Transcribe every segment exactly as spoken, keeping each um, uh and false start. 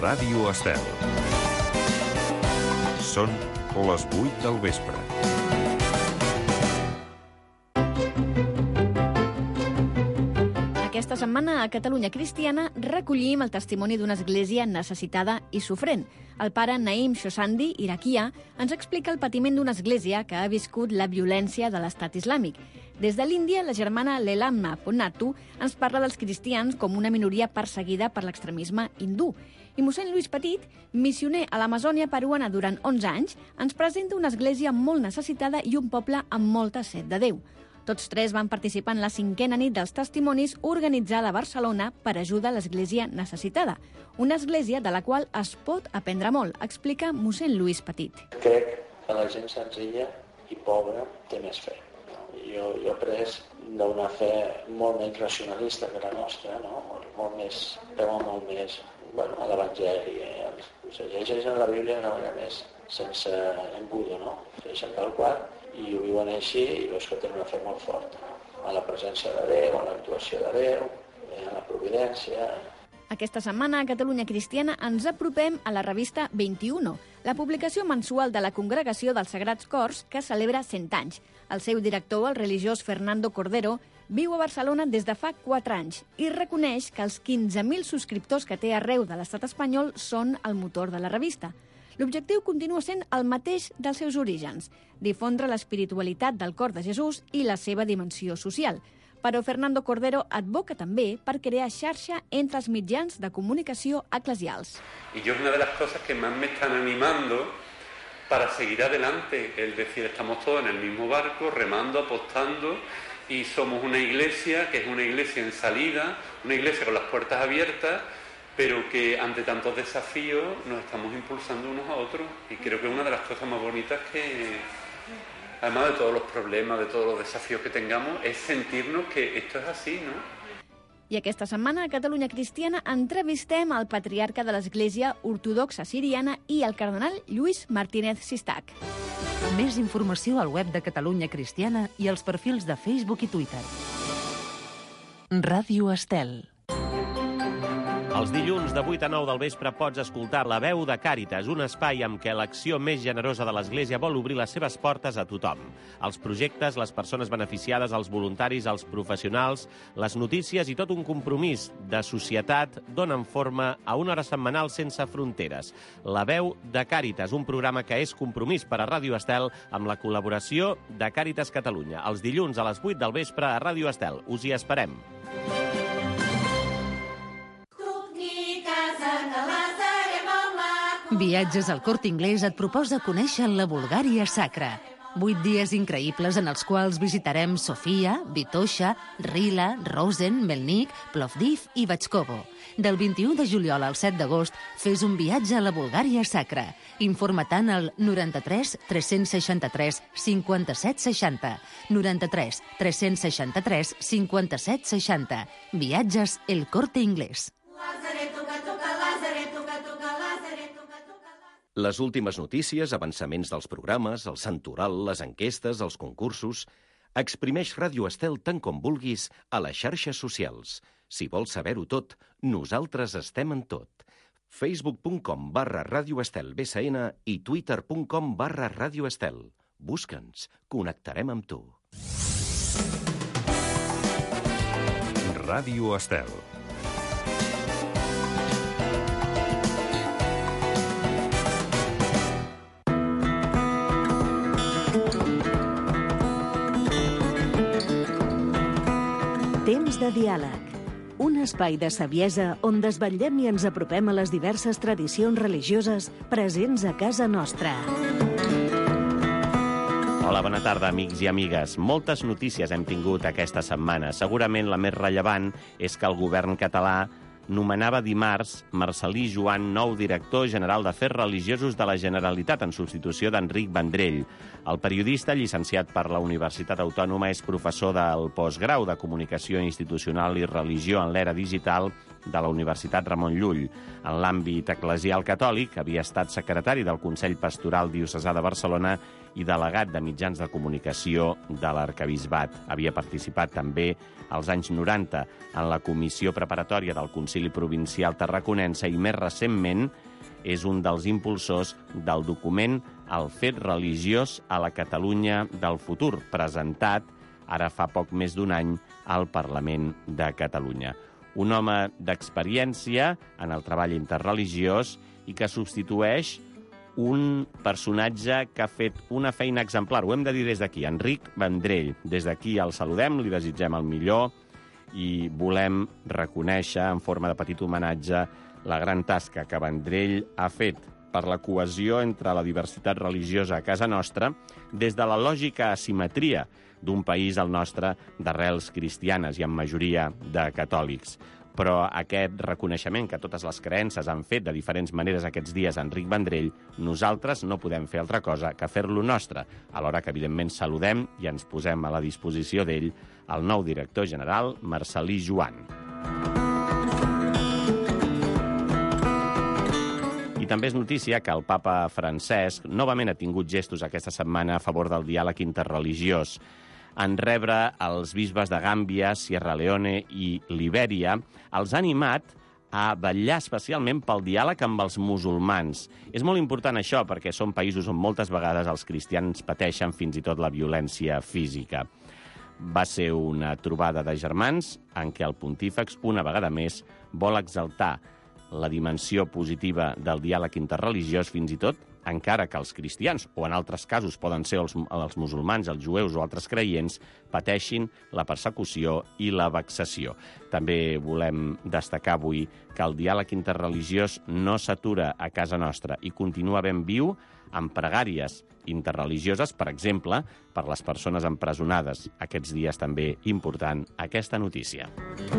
Ràdio Estel. Són les vuit del vespre. Aquesta setmana a Catalunya Cristiana recollim el testimoni d'una església necessitada i sofrent. El pare Naim Shoshandi, iraquià, ens explica el patiment d'una església que ha viscut la violència de l'estat islàmic. Des de l'Índia, la germana Lelamma Ponnattu ens parla dels cristians com una minoria perseguida per l'extremisme hindú. I mossèn Lluís Petit, missioner a l'Amazònia peruana durant onze anys, ens presenta una església molt necessitada i un poble amb molta set de Déu. Tots tres van participar en la cinquena nit dels testimonis organitzada a Barcelona per ajuda a l'església necessitada. Una església de la qual es pot aprendre molt, explica mossèn Lluís Petit. Crec que la gent senzilla i pobra té més fe. Jo, jo he après d'una fe molt menys racionalista que la nostra, no? molt, molt més, creu molt més bueno, a l'Evangeli. Eh? Se llegeixen la Bíblia d'una manera més sense embudo, no? Llegeixen tal qual i ho viuen així i veus que tenen una fe molt forta, no? A la presència de Déu, a l'actuació de Déu, a la providència. Aquesta setmana a Catalunya Cristiana ens apropem a la revista vint-i-u, la publicació mensual de la Congregació dels Sagrats Cors que celebra cent anys. El seu director, el religiós Fernando Cordero, viu a Barcelona des de fa quatre anys i reconeix que els quinze mil subscriptors que té arreu de l'estat espanyol són el motor de la revista. L'objectiu continua sent el mateix dels seus orígens, difondre l'espiritualitat del cor de Jesús i la seva dimensió social. Però Fernando Cordero advoca també per crear xarxa entre els mitjans de comunicació eclesials. Y yo una de las cosas que más me están animando para seguir adelante, es decir, estamos todos en el mismo barco, remando, apostando, y somos una iglesia que es una iglesia en salida, una iglesia con las puertas abiertas, pero que ante tantos desafíos nos estamos impulsando unos a otros. Y creo que una de las cosas más bonitas que, además de todos los problemas, de todos los desafíos que tengamos, es sentirnos que esto es así, ¿no? I aquesta setmana a Catalunya Cristiana entrevistem el patriarca de l'Església Ortodoxa Siriana i el cardenal Lluís Martínez Sistac. Més informació al web de Catalunya Cristiana i als perfils de Facebook i Twitter. Ràdio Estel. Els dilluns de vuit a nou del vespre pots escoltar La Veu de Càritas, un espai amb què l'acció més generosa de l'Església vol obrir les seves portes a tothom. Els projectes, les persones beneficiades, els voluntaris, els professionals, les notícies i tot un compromís de societat donen forma a una hora setmanal sense fronteres. La Veu de Càritas, un programa que és compromís per a Ràdio Estel amb la col·laboració de Càritas Catalunya. Els dilluns a les vuit del vespre a Ràdio Estel. Us hi esperem. Viatges al Corte Inglés et proposa conèixer la Bulgària sacra. Vuit dies increïbles en els quals visitarem Sofia, Vitoša, Rila, Rosen, Melnik, Plovdiv i Batxkovo. Del vint-i-u de juliol al set d'agost fes un viatge a la Bulgària sacra. Informa-te'n al noranta-tres tres-cents seixanta-tres cinquanta-set seixanta. noranta-tres tres-cents seixanta-tres cinquanta-set seixanta. Viatges El Corte Inglés. Les últimes notícies, avançaments dels programes, el santoral, les enquestes, els concursos... Exprimeix Ràdio Estel tant com vulguis a les xarxes socials. Si vols saber-ho tot, nosaltres estem en tot. facebook.com barra Ràdio Estel B S N i twitter.com barra Ràdio Estel. Busca'ns, connectarem amb tu. Ràdio Estel. Temps de diàleg. Un espai de saviesa on desvetllem i ens apropem a les diverses tradicions religioses presents a casa nostra. Hola, bona tarda, amics i amigues. Moltes notícies hem tingut aquesta setmana. Segurament la més rellevant és que el govern català nomenava dimarts Marcel·lí Joan, nou director general d'Afers Religiosos de la Generalitat, en substitució d'Enric Vendrell. El periodista, llicenciat per la Universitat Autònoma, és professor del postgrau de Comunicació Institucional i Religió en l'Era Digital de la Universitat Ramon Llull. En l'àmbit eclesial catòlic, havia estat secretari del Consell Pastoral Diocesà de Barcelona i delegat de mitjans de comunicació de l'Arquebisbat. Havia participat també als anys noranta en la comissió preparatòria del Concili Provincial Tarraconense i més recentment és un dels impulsors del document El fet religiós a la Catalunya del futur, presentat ara fa poc més d'un any al Parlament de Catalunya. Un home d'experiència en el treball interreligiós i que substitueix un personatge que ha fet una feina exemplar. Ho hem de dir des d'aquí, Enric Vendrell. Des d'aquí el saludem, li desitgem el millor i volem reconèixer en forma de petit homenatge la gran tasca que Vendrell ha fet per la cohesió entre la diversitat religiosa a casa nostra des de la lògica asimetria d'un país, el nostre, d'arrels cristianes i en majoria de catòlics. Però aquest reconeixement que totes les creences han fet de diferents maneres aquests dies a Enric Vendrell, nosaltres no podem fer altra cosa que fer-lo nostre, alhora que, evidentment, saludem i ens posem a la disposició d'ell el nou director general, Marcel·lí Joan. I també és notícia que el papa Francesc novament ha tingut gestos aquesta setmana a favor del diàleg interreligiós. En rebre els bisbes de Gàmbia, Sierra Leone i Libèria, els ha animat a vetllar especialment pel diàleg amb els musulmans. És molt important això perquè són països on moltes vegades els cristians pateixen fins i tot la violència física. Va ser una trobada de germans en què el pontífex, una vegada més, vol exaltar la dimensió positiva del diàleg interreligiós, fins i tot encara que els cristians, o en altres casos poden ser els, els musulmans, els jueus o altres creients, pateixin la persecució i la vexació. També volem destacar avui que el diàleg interreligiós no s'atura a casa nostra i continua ben viu amb pregàries interreligioses, per exemple, per les persones empresonades. Aquests dies també important aquesta notícia.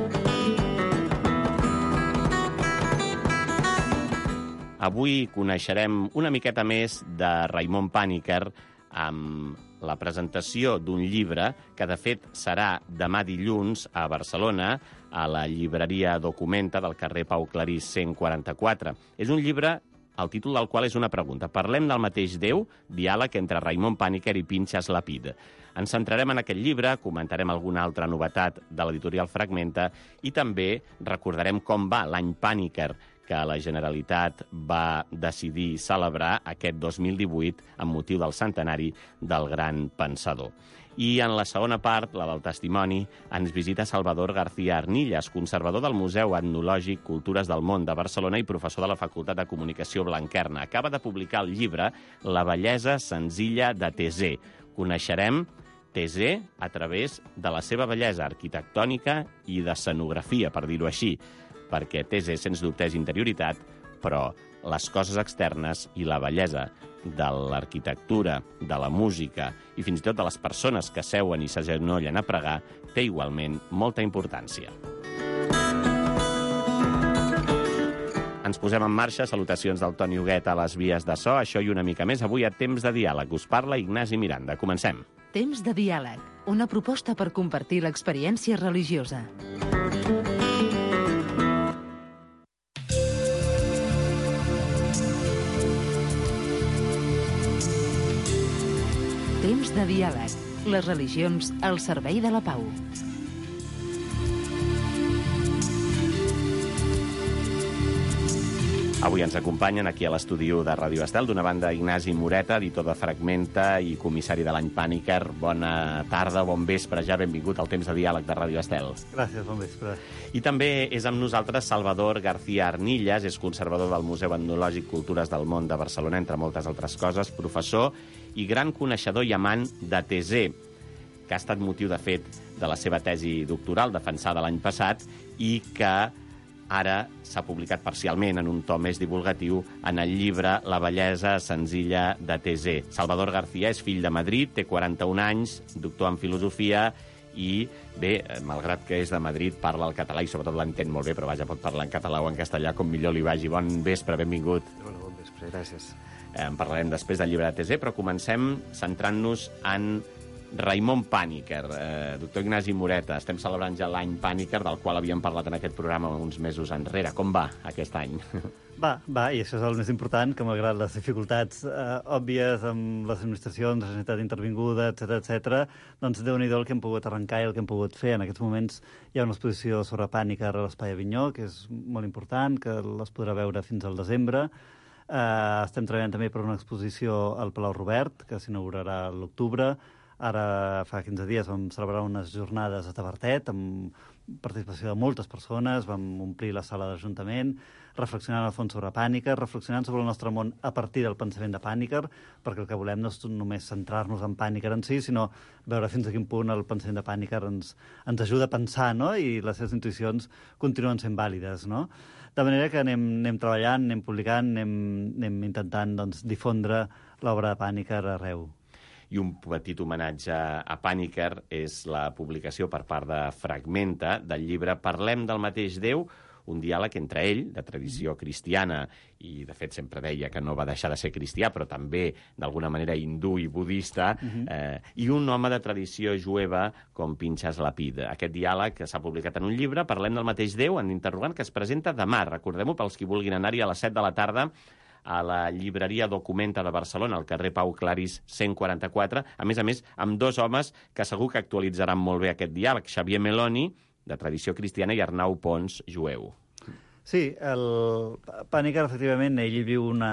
Avui coneixerem una miqueta més de Raimon Paniker amb la presentació d'un llibre que, de fet, serà demà dilluns a Barcelona, a la llibreria Documenta del carrer Pau Clarís cent quaranta-quatre. És un llibre, el títol del qual és una pregunta. Parlem del mateix Déu, diàleg entre Raimon Paniker i Pinchas Lapid. Ens centrarem en aquest llibre, comentarem alguna altra novetat de l'editorial Fragmenta i també recordarem com va l'any Paniker, que la Generalitat va decidir celebrar aquest dos mil divuit amb motiu del centenari del gran pensador. I en la segona part, la del testimoni, ens visita Salvador García Arnillas, conservador del Museu Etnològic Cultures del Món de Barcelona i professor de la Facultat de Comunicació Blanquerna. Acaba de publicar el llibre La bellesa senzilla de Thésée. Coneixerem Thésée a través de la seva bellesa arquitectònica i d'escenografia, per dir-ho així, perquè Thésée, sens dubte, és interioritat, però les coses externes i la bellesa de l'arquitectura, de la música i fins i tot de les persones que seuen i s'agenollen a pregar té igualment molta importància. Ens posem en marxa. Salutacions del Toni Huguet a les vies de so. Això i una mica més avui a Temps de Diàleg. Us parla Ignasi Miranda. Comencem. Temps de Diàleg, una proposta per compartir l'experiència religiosa. Temps de diàleg. Les religions al servei de la pau. Avui ens acompanyen aquí a l'estudi de Ràdio Estel, d'una banda Ignasi Moreta, editor de Fragmenta i comissari de l'any Paniker. Bona tarda, bon vespre, ja benvingut al Temps de Diàleg de Ràdio Estel. Gràcies, bon vespre. I també és amb nosaltres Salvador García Arnillas, és conservador del Museu Etnològic Cultures del Món de Barcelona, entre moltes altres coses, professor i gran coneixedor i amant de Thésée, que ha estat motiu, de fet, de la seva tesi doctoral defensada l'any passat i que ara s'ha publicat parcialment en un to més divulgatiu en el llibre La bellesa senzilla de Thésée. Salvador García és fill de Madrid, té quaranta-un anys, doctor en filosofia i, bé, malgrat que és de Madrid, parla el català i sobretot l'entén molt bé, però vaja, pot parlar en català o en castellà com millor li vagi. Bon vespre, benvingut. Bona, bon vespre, gràcies. En parlarem després del llibre de Thésée, però comencem centrant-nos en Raimon Pàniker, eh, doctor Ignasi Moreta, estem celebrant ja l'any Pàniker, del qual havíem parlat en aquest programa uns mesos enrere. Com va aquest any? Va, va, i això és el més important, que malgrat les dificultats eh, òbvies amb les administracions, la Generalitat intervinguda, etcètera, etcètera, doncs déu-n'hi-do el que hem pogut arrencar i el que hem pogut fer. En aquests moments hi ha una exposició sobre Pàniker a l'Espai Avinyó, que és molt important, que les podrà veure fins al desembre. Eh, estem treballant també per una exposició al Palau Robert, que s'inaugurarà a l'octubre. Ara, fa quinze dies, vam celebrar unes jornades a Tavertet amb participació de moltes persones, vam omplir la sala d'Ajuntament, reflexionant a fons sobre Pàniker, reflexionant sobre el nostre món a partir del pensament de Pàniker, perquè el que volem no és només centrar-nos en Pàniker en si, sinó veure fins a quin punt el pensament de Pàniker ens, ens ajuda a pensar, no? I les seves intuïcions continuen sent vàlides, no? De manera que anem, anem treballant, anem publicant, anem, anem intentant doncs, difondre l'obra de Pàniker arreu. I un petit homenatge a Pàniker és la publicació per part de Fragmenta del llibre Parlem del mateix Déu, un diàleg entre ell, de tradició cristiana, i de fet sempre deia que no va deixar de ser cristià, però també d'alguna manera hindú i budista, uh-huh. eh, i un home de tradició jueva com Pinchas Lapid. Aquest diàleg s'ha publicat en un llibre, Parlem del mateix Déu, en interrogant, que es presenta demà, recordem-ho, pels qui vulguin anar-hi a les set de la tarda, a la llibreria Documenta de Barcelona, al carrer Pau Claris cent quaranta-quatre, a més a més, amb dos homes que segur que actualitzaran molt bé aquest diàleg, Xavier Meloni, de tradició cristiana, i Arnau Pons, jueu. Sí, el Pàniker, efectivament, ell viu una...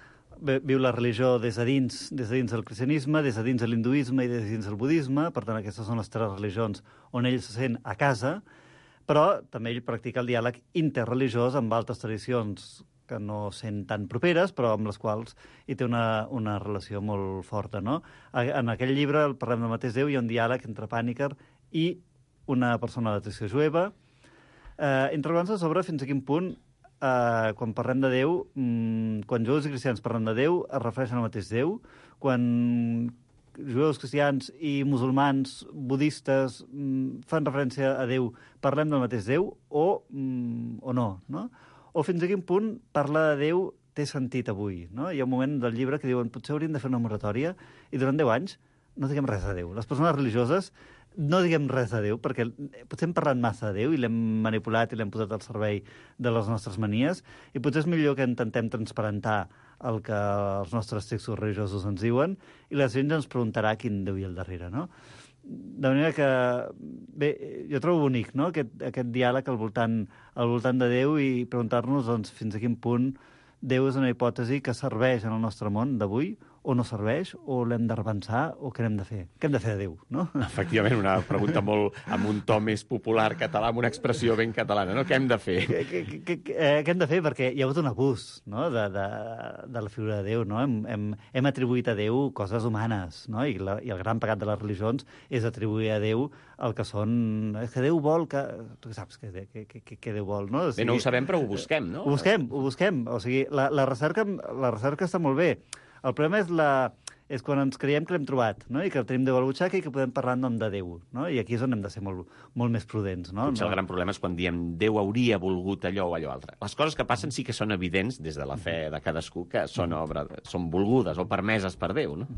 viu la religió des de dins, des de dins del cristianisme, des de dins de l'hinduisme i des de dins del budisme, per tant, aquestes són les tres religions on ell se sent a casa, però també ell practica el diàleg interreligiós amb altres tradicions que no sent tan properes, però amb les quals hi té una, una relació molt forta, no? En aquell llibre, el Parlem del mateix Déu, hi ha un diàleg entre Pàniker i una persona de tradició jueva, eh, interrogant-se sobre fins a quin punt, eh, quan parlem de Déu, mmm, quan jueus i cristians parlem de Déu, es refereixen al mateix Déu, quan jueus, cristians i musulmans, budistes, mmm, fan referència a Déu, parlem del mateix Déu, o, mmm, o no, no? O fins a quin punt parlar de Déu té sentit avui, no? Hi ha un moment del llibre que diuen potser hauríem de fer una moratòria i durant deu anys no diguem res de Déu. Les persones religioses no diguem res de Déu, perquè potser hem parlat massa de Déu i l'hem manipulat i l'hem posat al servei de les nostres manies, i potser és millor que intentem transparentar el que els nostres textos religiosos ens diuen i la gent ens preguntarà quin Déu hi ha al darrere, no? De manera que, bé, jo trobo bonic, no?, aquest, aquest diàleg al voltant, al voltant de Déu i preguntar-nos doncs, fins a quin punt Déu és una hipòtesi que serveix en el nostre món d'avui, o no serveix, o l'hem de repensar, o què hem de fer? Què hem de fer de Déu, no? Efectivament, una pregunta molt amb un to més popular català, amb una expressió ben catalana, no? Què hem de fer? Què, què, què, què hem de fer? Perquè hi ha hagut un abús, no?, de, de, de la figura de Déu, no? Hem, hem, hem atribuït a Déu coses humanes, no? I, la, i el gran pecat de les religions és atribuir a Déu el que són... És que Déu vol que... Tu saps què, què, què, què Déu vol, no? O sigui, bé, no ho sabem, però ho busquem, no? Ho busquem, ho busquem. O sigui, la, la, recerca, la recerca està molt bé. El problema és, la, és quan ens creiem que l'hem trobat, no? I que tenim Déu a la butxaca i que podem parlar en nom de Déu, no? I aquí és on hem de ser molt, molt més prudents, no? Potser el gran problema és quan diem Déu hauria volgut allò o allò altre. Les coses que passen sí que són evidents des de la fe de cadascú, que són obra, són volgudes o permeses per Déu, no?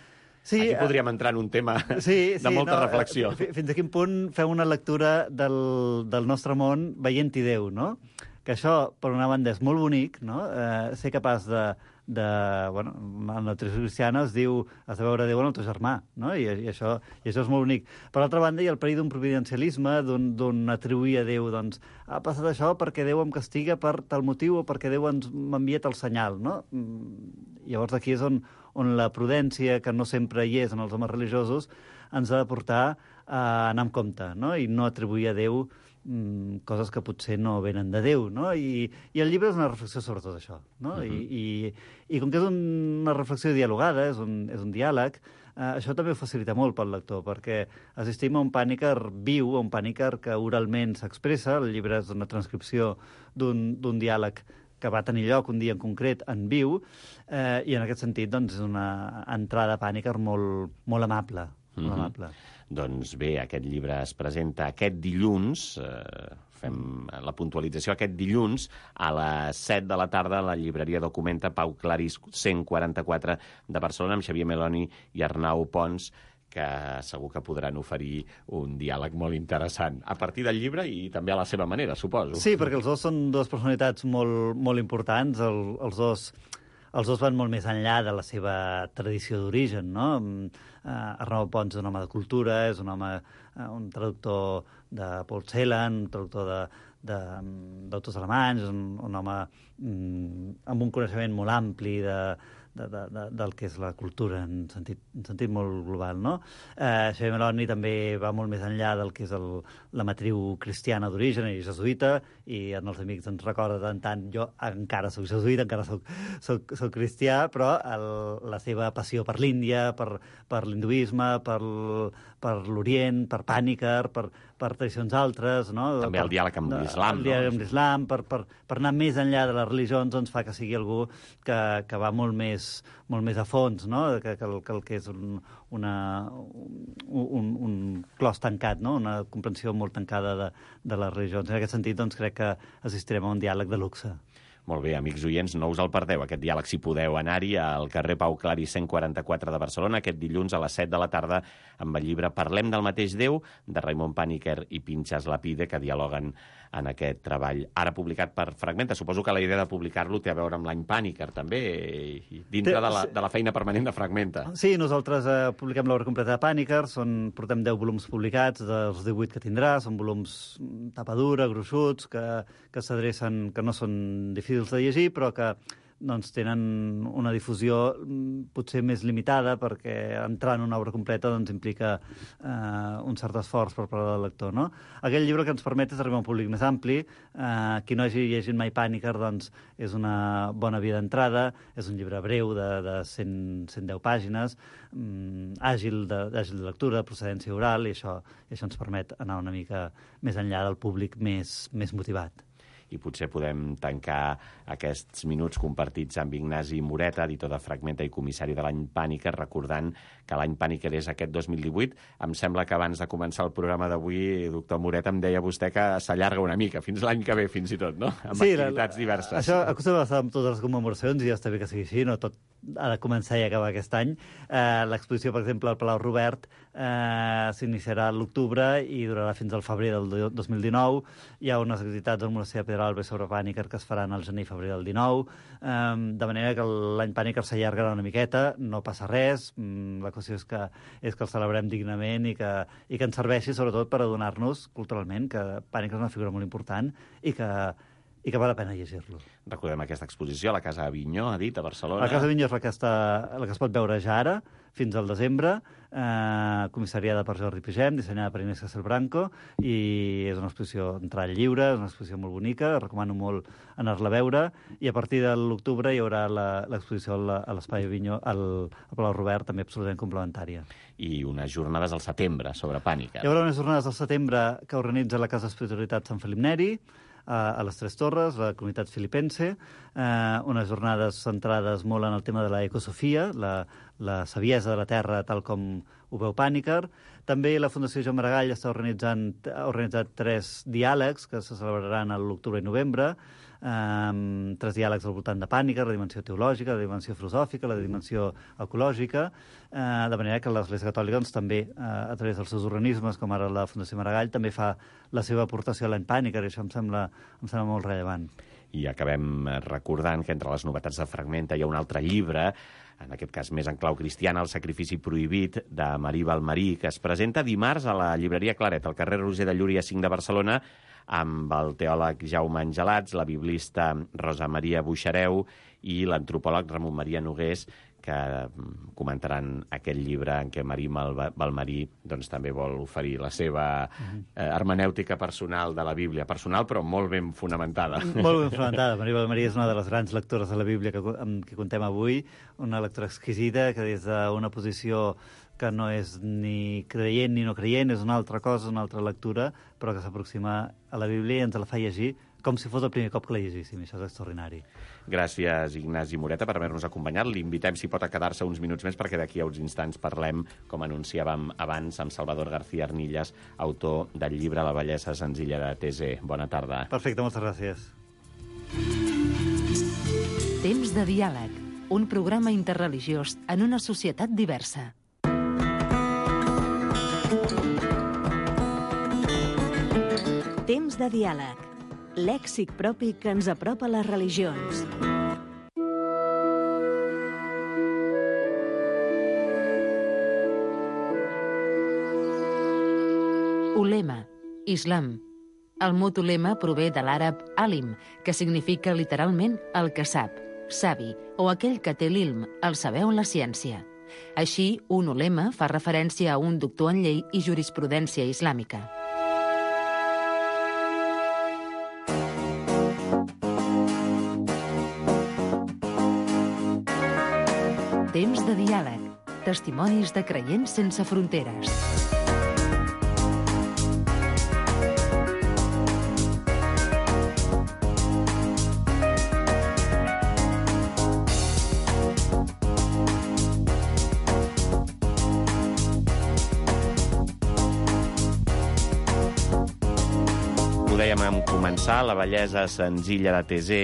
Sí, aquí podríem entrar en un tema sí, de sí, molta no, reflexió. Fins a quin punt fem una lectura del, del nostre món veient-hi Déu, no? Que això, per una banda, és molt bonic, no? Eh, ser capaç de... de, bueno, en la tradició cristiana es diu has de veure Déu en el teu germà, no? I, i, això, i això és molt bonic. Per l'altra banda, hi ha el perill d'un providencialisme, d'un atribuir a Déu, doncs, ha passat això perquè Déu em castiga per tal motiu o perquè Déu ens m'envia tal senyal, no? Llavors aquí és on, on la prudència, que no sempre hi és en els homes religiosos, ens ha de portar a anar amb compte, no? I no atribuir a Déu coses que potser no venen de Déu, no? I, i el llibre és una reflexió sobre tot això, no? Uh-huh. I, i, i com que és una reflexió dialogada, és un, és un diàleg, eh, això també ho facilita molt pel lector, perquè assistim a un Pàniker viu, a un Pàniker que oralment s'expressa, el llibre és una transcripció d'un diàleg que va tenir lloc un dia en concret en viu, eh, i en aquest sentit doncs, és una entrada a Pàniker molt, molt amable, molt uh-huh. amable. Doncs bé, aquest llibre es presenta aquest dilluns, eh, fem la puntualització, aquest dilluns a les set de la tarda a la llibreria Documenta Pau Claris cent quaranta-quatre de Barcelona amb Xavier Meloni i Arnau Pons, que segur que podran oferir un diàleg molt interessant a partir del llibre i també a la seva manera, suposo. Sí, perquè els dos són dues personalitats molt, molt importants. El, els, dos, els dos van molt més enllà de la seva tradició d'origen, no? Uh, Arnau Pons és un home de cultura, és un home, uh, un traductor de Paul Celan, un traductor de d'autors alemanys, un, un home mm, amb un coneixement molt ampli de, de, de, de, del que és la cultura en sentit, en sentit molt global, no? Eh, Xavier Meloni també va molt més enllà del que és el, la matriu cristiana d'origen i jesuïta, i en els amics ens recorda tant tant, jo encara soc jesuïta, encara soc, soc, soc cristià, però el, la seva passió per l'Índia, per, per l'hinduisme, per, per l'Orient, per Pàniker, per, per tradicions altres, no? També el diàleg amb l'islam, no? El diàleg amb l'islam, per, per, per anar més enllà de les religions, doncs fa que sigui algú que, que va molt més, molt més a fons, no? Que, que, el, que el que és un, una, un, un clos tancat, no? Una comprensió molt tancada de, de les religions. En aquest sentit, doncs, crec que assistirem a un diàleg de luxe. Molt bé, amics oients, no us el perdeu, aquest diàleg, si podeu anar-hi al carrer Pau Clari cent quaranta-quatre de Barcelona, aquest dilluns a les set de la tarda, amb el llibre Parlem del mateix Déu, de Raimon Pàniker i Pinchas Lapide, que dialoguen en aquest treball, ara publicat per Fragmenta. Suposo que la idea de publicar-lo té a veure amb l'any Pàniker, també, i dintre de la, de la feina permanent de Fragmenta. Sí, nosaltres eh, publiquem l'obra completa de Pàniker, són, portem deu volums publicats, dels divuit que tindrà, són volums tapa dura, gruixuts, que, que s'adrecen, que no són difícils de llegir, però que doncs, tenen una difusió potser més limitada, perquè entrar en una obra completa doncs, implica eh, un cert esforç per part del lector. No? Aquell llibre que ens permet és arribar a un públic més ampli. Eh, qui no hagi llegit mai Pàniker doncs, és una bona via d'entrada, és un llibre breu de, de cent, cent deu pàgines, mm, àgil, de, àgil de lectura, de procedència oral, i això, i això ens permet anar una mica més enllà del públic més, més motivat. I potser podem tancar aquests minuts compartits amb Ignasi Moreta, editor de Fragmenta i comissari de l'any Pàniker, recordant que l'any Pàniker és aquest dos mil divuit. Em sembla que abans de començar el programa d'avui, doctor Moreta, em deia vostè que s'allarga una mica, fins l'any que ve, fins i tot, no? Amb sí, activitats la, diverses. Això acostuma a estar amb totes les commemoracions, i ja està bé que sigui així, no tot ha de començar i acabar aquest any. Eh, L'exposició, per exemple, al Palau Robert eh, s'iniciarà a l'octubre i durarà fins al febrer del dos mil dinou. Hi ha unes activitats al Monestir de Pedralbes sobre Pàniker que es faran al gener i febrer del dinou, eh, de manera que l'any Pàniker s'allargarà una miqueta, no passa res, la qüestió és que, és que el celebrem dignament i que, i que ens serveixi sobretot per adonar-nos culturalment que Pàniker és una figura molt important i que i que val la pena llegir-lo. Recordem aquesta exposició a la Casa Avinyó, ha dit, a Barcelona. La Casa Avinyó és la que, està, la que es pot veure ja ara, fins al desembre, eh, comissariada per Jordi Pigem, dissenyada per Inés Castelbranco, i és una exposició d'entrada lliure, és una exposició molt bonica, recomano molt anar-la a veure, i a partir de l'octubre hi haurà l'exposició a l'Espai Avinyó, al, al Palau Robert, també absolutament complementària. I unes jornades al setembre sobre Pàniker. Hi haurà unes jornades al setembre que organitza la Casa Espiritualitat Sant Felip Neri, a les Tres Torres, la comunitat filipense, eh, unes jornades centrades molt en el tema de la ecosofia, la, la saviesa de la Terra tal com ho veu Pàniker. També la Fundació Joan Maragall està organitzant, ha organitzat tres diàlegs que se celebraran a l'octubre i novembre, eh, tres diàlegs al voltant de Pàniker, la dimensió teològica, la dimensió filosòfica, la dimensió ecològica, eh, de manera que l'Església Catòlica doncs, també, eh, a través dels seus organismes, com ara la Fundació Maragall, també fa la seva aportació a l'any Pàniker, i això em sembla, em sembla molt rellevant. I acabem recordant que entre les novetats de Fragmenta hi ha un altre llibre, en aquest cas més en clau cristiana, El sacrifici prohibit, de Marí Balmarí, que es presenta dimarts a la llibreria Claret, al carrer Roser de Llúria cinc de Barcelona, amb el teòleg Jaume Angelats, la biblista Rosa Maria Buixareu i l'antropòleg Ramon Maria Nogués, que comentaran aquest llibre en què Marí Balmarí doncs, també vol oferir la seva eh, hermenèutica personal de la Bíblia. Personal, però molt ben fonamentada. Molt ben fonamentada. Marí Balmarí és una de les grans lectores de la Bíblia que, amb qui contem avui, una lectora exquisida que des d'una posició que no és ni creient ni no creient, és una altra cosa, una altra lectura, però que s'aproxima a la Bíblia i ens la fa llegir com si fos el primer cop que la llegíssim. Això és extraordinari. Gràcies, Ignasi Moreta, per haver-nos acompanyat. L'invitem, si pot, a quedar-se uns minuts més, perquè d'aquí a uns instants parlem, com anunciàvem abans, amb Salvador García Arnillas, autor del llibre La bellesa senzilla de Thésée. Bona tarda. Perfecte, moltes gràcies. Temps de diàleg, un programa interreligiós en una societat diversa. Temps de diàleg. Lèxic propi que ens apropa a les religions. Ulema, islam. El mot ulema prové de l'àrab alim, que significa literalment el que sap, savi, o aquell que té l'ilm, el saber o la ciència. Així, un ulema fa referència a un doctor en llei i jurisprudència islàmica. Temps de diàleg. Testimonis de creients sense fronteres. Ho dèiem en començar, La bellesa senzilla de Tesé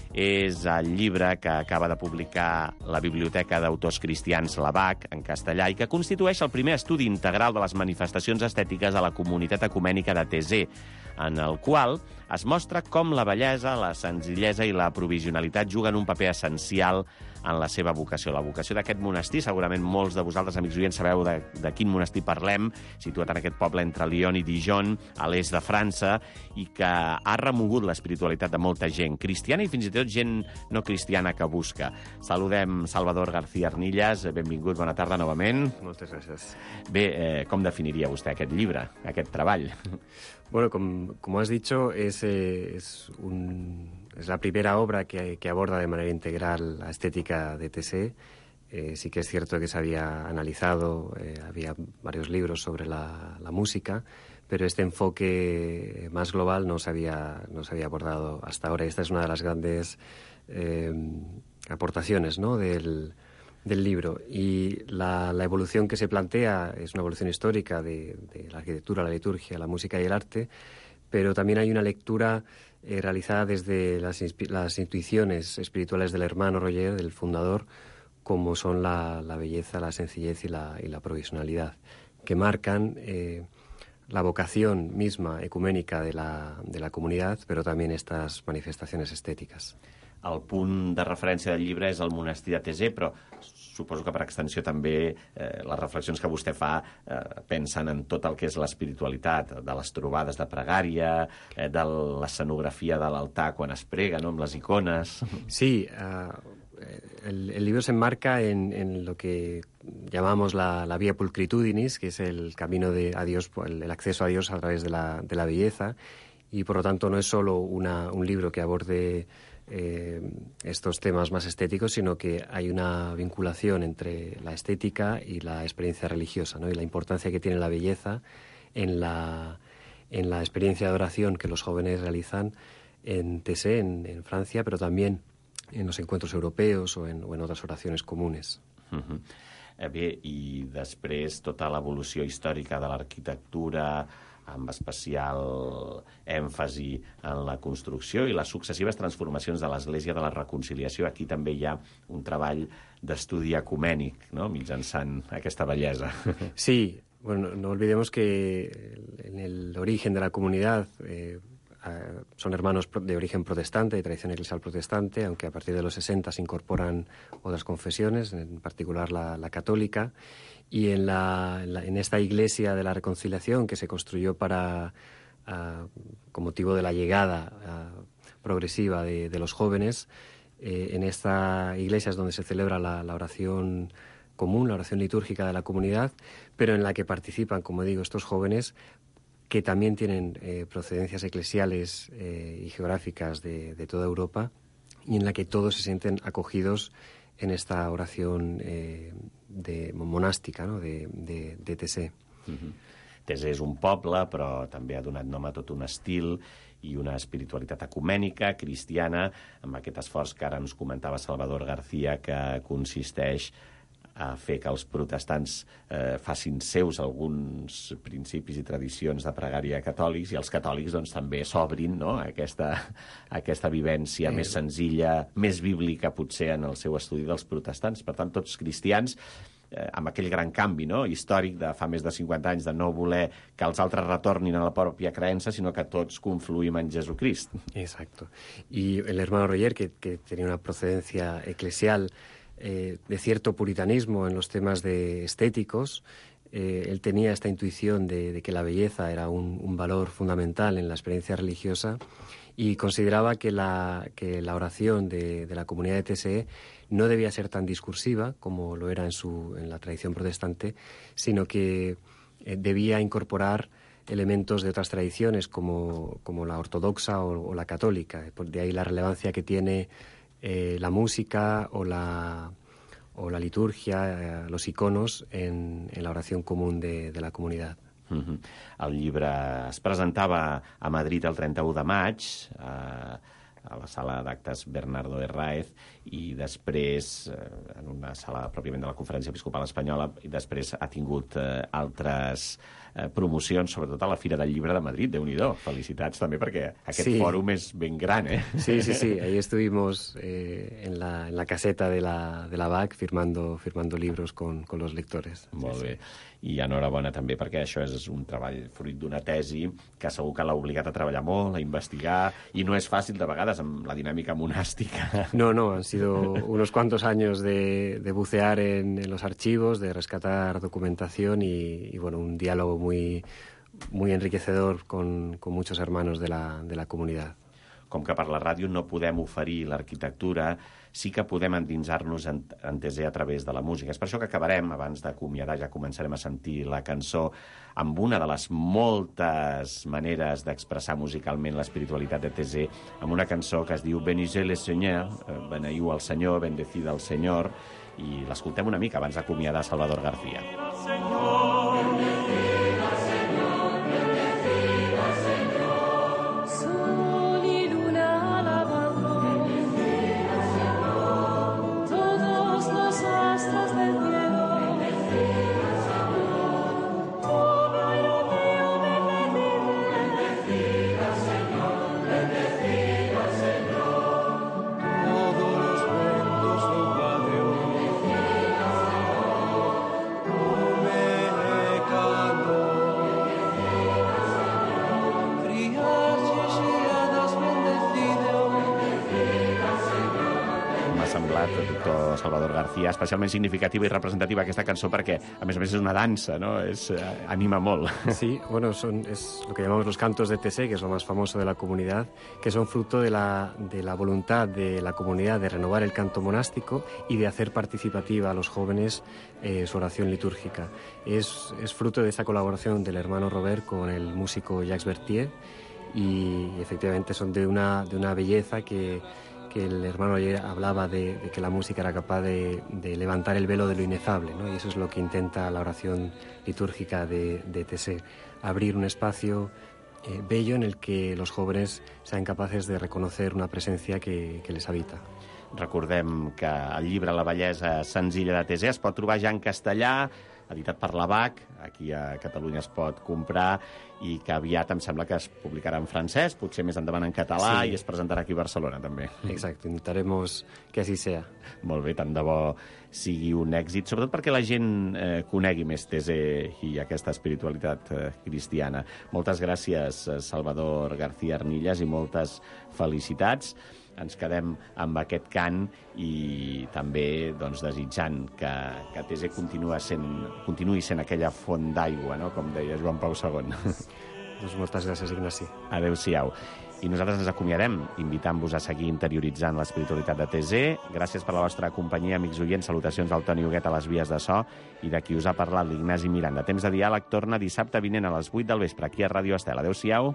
és el llibre que acaba de publicar la Biblioteca d'Autors Cristians, la B A C, en castellà, i que constitueix el primer estudi integral de les manifestacions estètiques a la comunitat ecumènica de Tesé, en el qual es mostra com la bellesa, la senzillesa i la provisionalitat juguen un paper essencial en la seva vocació. La vocació d'aquest monestir, segurament molts de vosaltres, amics oients, sabeu de, de quin monestir parlem, situat en aquest poble entre Lyon i Dijon, a l'est de França, i que ha remogut l'espiritualitat de molta gent, cristiana i fins i tot gent no cristiana que busca. Saludem Salvador García Arnillas, benvingut, bona tarda novament. Moltes gràcies. Bé, eh, com definiria vostè aquest llibre, aquest treball? Bueno, como, como has dicho, es, eh, es, un, es la primera obra que, que aborda de manera integral la estética de Tesé. Eh, sí que es cierto que se había analizado, eh, había varios libros sobre la, la música, pero este enfoque más global no se había, no se había abordado hasta ahora. Esta es una de las grandes eh, aportaciones, ¿no?, del, del libro. Y la, la evolución que se plantea es una evolución histórica de, de la arquitectura, la liturgia, la música y el arte, pero también hay una lectura eh, realizada desde las, las intuiciones espirituales del hermano Roger, del fundador, como son la, la belleza, la sencillez y la, y la provisionalidad, que marcan eh, la vocación misma ecuménica de la, de la comunidad, pero también estas manifestaciones estéticas. El punt de referència del llibre és el monestir de Tesé, però suposo que per extensió també eh, les reflexions que vostè fa eh, pensen en tot el que és l'espiritualitat, de les trobades de pregària, eh, de l'escenografia de l'altar quan es prega, ¿no?, amb les icones. Sí, uh, el, el libro se enmarca en, en lo que llamamos la, la vía pulcritudinis, que es el camino de a Dios, el, el acceso a Dios a través de la, de la belleza, y por lo tanto no es solo una, un libro que aborde Eh, estos temas más estéticos, sino que hay una vinculación entre la estética y la experiencia religiosa, ¿no?, y la importancia que tiene la belleza en la, en la experiencia de oración que los jóvenes realizan en Tesé, en, en Francia, pero también en los encuentros europeos o en, o en otras oraciones comunes. Uh-huh. Eh, bé, i després tota l'evolució històrica de l'arquitectura, amb especial èmfasi en la construcció i les successives transformacions de l'Església de la Reconciliació. Aquí també hi ha un treball d'estudi ecumènic, ¿no?, mitjançant aquesta bellesa. Sí, bueno, no olvidemos que en el origen de la comunidad eh, son hermanos de origen protestante, de tradición eclesial protestante, aunque a partir de los sesenta se incorporan otras confesiones, en particular la, la católica. Y en, la, en, la, en esta iglesia de la reconciliación que se construyó para, uh, con motivo de la llegada uh, progresiva de, de los jóvenes, eh, en esta iglesia es donde se celebra la, la oración común, la oración litúrgica de la comunidad, pero en la que participan, como digo, estos jóvenes que también tienen eh, procedencias eclesiales eh, y geográficas de, de toda Europa, y en la que todos se sienten acogidos en esta oración eh, de, monàstica, no?, de, de, de Tesé. Uh-huh. Tesé és un poble, però també ha donat nom a tot un estil i una espiritualitat ecumènica, cristiana, amb aquest esforç que ara ens comentava Salvador García, que consisteix a fer que els protestants eh, facin seus alguns principis i tradicions de pregària catòlics, i els catòlics doncs, també s'obrin, no?, a aquesta, a aquesta vivència eh. més senzilla, més bíblica potser en el seu estudi dels protestants. Per tant, tots cristians eh, amb aquell gran canvi, no?, històric de fa més de cinquanta anys, de no voler que els altres retornin a la pròpia creença, sinó que tots confluïm en Jesucrist. Exacto. Y el hermano Roger, que, que tenía una procedencia eclesial eh, de cierto puritanismo en los temas de estéticos, eh, él tenía esta intuición de, de que la belleza era un, un valor fundamental en la experiencia religiosa y consideraba que la, que la oración de, de la comunidad de T S E no debía ser tan discursiva como lo era en, su, en la tradición protestante, sino que eh, debía incorporar elementos de otras tradiciones como, como la ortodoxa o, o la católica. De ahí la relevancia que tiene eh, la música o la, o la liturgia, eh, los iconos en, en la oración común de, de la comunidad. Uh-huh. El llibre es presentava a Madrid el trenta-u de maig, eh, a la sala d'actes Bernardo Herráez, i després, eh, en una sala pròpiament de la Conferència Episcopal Espanyola, i després ha tingut eh, altres eh, promocions, sobretot a la Fira del Llibre de Madrid. Déu-n'hi-do, felicitats també, perquè aquest sí. fòrum és ben gran, eh? Sí, sí, sí, ahí estuvimos eh, en, la, en la caseta de la, de la B A C firmando, firmando libros con, con los lectores. Molt sí, bé. Sí. I enhorabona també, perquè això és un treball fruit d'una tesi que segur que l'ha obligat a treballar molt, a investigar, i no és fàcil de vegades amb la dinàmica monàstica. No, no, han sido unos cuantos años de, de bucear en, en los archivos, de rescatar documentación y, y bueno, un diálogo muy, muy enriquecedor con, con muchos hermanos de la, de la comunidad. Com que per la ràdio no podem oferir l'arquitectura, sí que podem endinsar-nos en, en T S E a través de la música. És per això que acabarem, abans d'acomiadar, ja començarem a sentir la cançó, amb una de les moltes maneres d'expressar musicalment l'espiritualitat de T S E, amb una cançó que es diu Benissez le Seigneur, beneiu el Senyor, bendecida el Senyor, i l'escoltem una mica abans d'acomiadar Salvador García. Doctor Salvador García, especialment significativa i representativa aquesta cançó perquè, a més a més, és una dansa, ¿no? Es, eh, anima molt. Sí, bueno, son, es lo que llamamos los cantos de T S E, que es lo más famoso de la comunidad, que son fruto de la, de la voluntad de la comunidad de renovar el canto monástico y de hacer participativa a los jóvenes eh, su oración litúrgica. Es, es fruto de esa colaboración del hermano Robert con el músico Jacques Berthier y, y efectivamente son de una, de una belleza que que el hermano ayer hablaba de, de que la música era capaz de, de levantar el velo de lo inefable, ¿no? Y eso es lo que intenta la oración litúrgica de, de T S E, abrir un espacio eh, bello en el que los jóvenes sean capaces de reconocer una presencia que, que les habita. Recordem que el llibre La bellesa senzilla de T S E es pot trobar ja en castellà, editat per la B A C, aquí a Catalunya es pot comprar, i que aviat em sembla que es publicarà en francès, potser més endavant en català, sí. I es presentarà aquí a Barcelona, també. Exacte, intentaremos que així sea. Molt bé, tant de bo sigui un èxit, sobretot perquè la gent eh, conegui més T S E i aquesta espiritualitat eh, cristiana. Moltes gràcies, Salvador García Arnillas, i moltes felicitats. Ens quedem amb aquest cant i també doncs, desitjant que, que T S E continua sent, continuï sent aquella font d'aigua, no? Com deia Joan Pau segon. Doncs moltes gràcies, Ignasi. Adéu-siau. I nosaltres ens acomiadem invitant-vos a seguir interioritzant l'espiritualitat de T S E. Gràcies per la vostra companyia, amics oients. Salutacions al Toni Huguet a les vies de so i de qui us ha parlat, l'Ignasi Miranda. Temps de diàleg torna dissabte vinent a les vuit del vespre aquí a Ràdio Estel. Adéu-siau.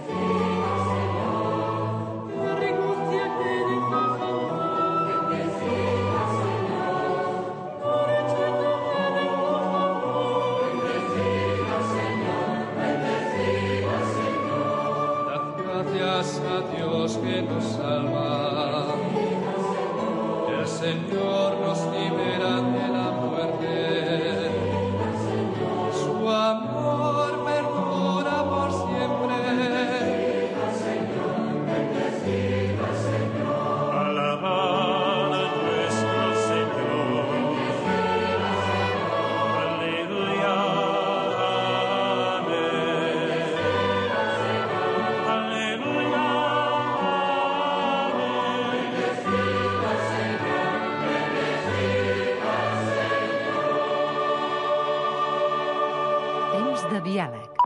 Señor nos libera de la muerte, su amor perdura por siempre. Señor, bendecido Señor, alabad a nuestro Señor, bendecido Señor. diàleg.